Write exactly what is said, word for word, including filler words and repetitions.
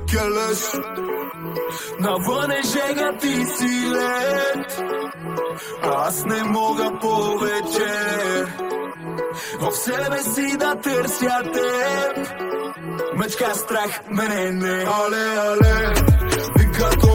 келеш. Навън е жега, ти си лед, а аз не мога повече в себе си да търся теб. Мечка страх, мене не. Але, але, вика